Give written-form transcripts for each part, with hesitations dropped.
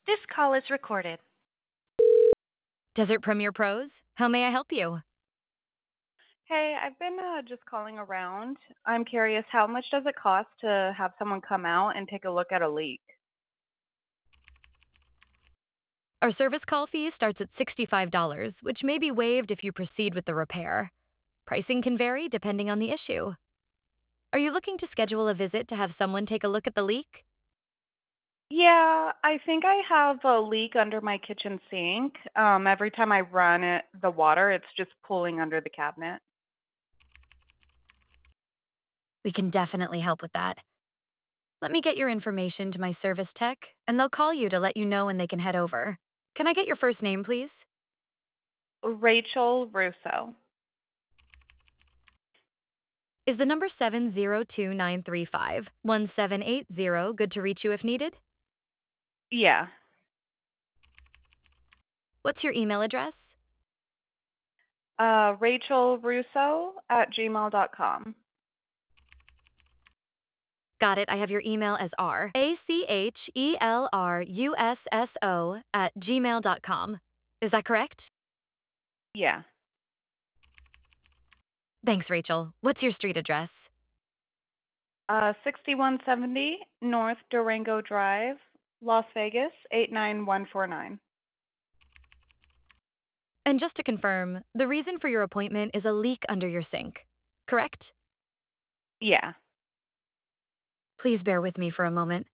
This call is recorded. Desert Premier Pros, how may I help you? Hey, I've been just calling around. I'm curious, how much does it cost to have someone come out and take a look at a leak? Our service call fee starts at $65, which may be waived if you proceed with the repair. Pricing can vary depending on the issue. Are you looking to schedule a visit to have someone take a look at the leak? Yeah, I think I have a leak under my kitchen sink. Every time I run the water, it's just pooling under the cabinet. We can definitely help with that. Let me get your information to my service tech, and they'll call you to let you know when they can head over. Can I get your first name, please? Rachel Russo. Is the number 702-935-1780 good to reach you if needed? Yeah. What's your email address? Rachel Russo at gmail.com. Got it. I have your email as rachelrusso@gmail.com. Is that correct? Yeah. Thanks, Rachel. What's your street address? 6170 North Durango Drive, Las Vegas, 89149. And just to confirm, the reason for your appointment is a leak under your sink, correct? Yeah. Please bear with me for a moment.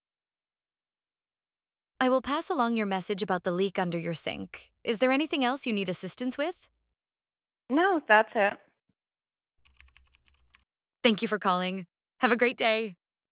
I will pass along your message about the leak under your sink. Is there anything else you need assistance with? No, that's it. Thank you for calling. Have a great day.